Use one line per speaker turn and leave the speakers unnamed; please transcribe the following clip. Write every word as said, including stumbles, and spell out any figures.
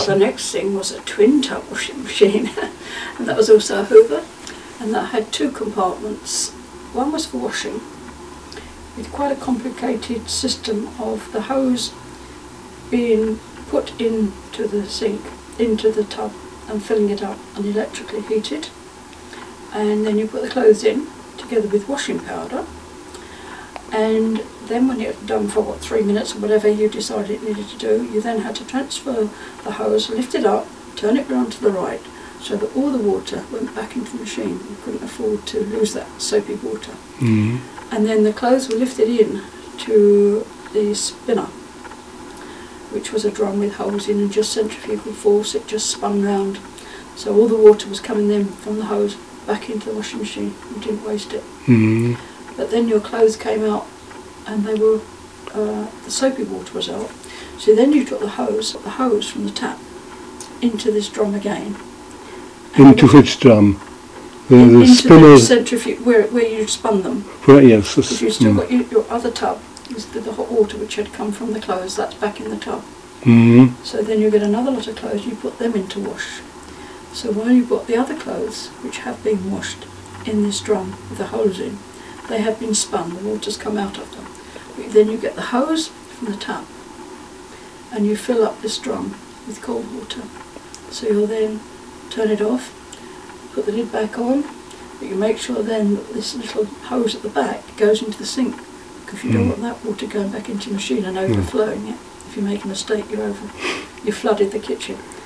The next thing was a twin tub washing machine, and that was also a Hoover, and that had two compartments. One was for washing, with quite a complicated system of the hose being put into the sink, into the tub, and filling it up and electrically heated, and then you put the clothes in together with washing powder, and then when it was done for what, three minutes or whatever you decided it needed to do, you then had to transfer the hose, lift it up, turn it round to the right, so that all the water went back into the machine. You couldn't afford to lose that soapy water.
Mm.
And then the clothes were lifted in to the spinner, which was a drum with holes in, and just centrifugal force, it just spun round. So all the water was coming then from the hose back into the washing machine. You didn't waste it.
Mm.
But then your clothes came out and they were, uh, the soapy water was out. So then you took the hose, the hose from the tap into this drum again.
Into which drum? The,
In,
the
into
spinner.
the centrifuge, where, where you spun them.
Right, yes.
Because you've still
mm.
got your, your other tub, with the hot water which had come from the clothes, that's back in the tub.
Mm.
So then you get another lot of clothes, you put them into wash. So while you've got the other clothes, which have been washed in this drum with the holes in, they have been spun, the water's come out of them. But then you get the hose from the tap, and you fill up this drum with cold water. So you'll then turn it off, put the lid back on, but you make sure then that this little hose at the back goes into the sink, because you don't
Mm.
want that water going back into the machine and overflowing it. If you make a mistake, you're over, you flooded the kitchen.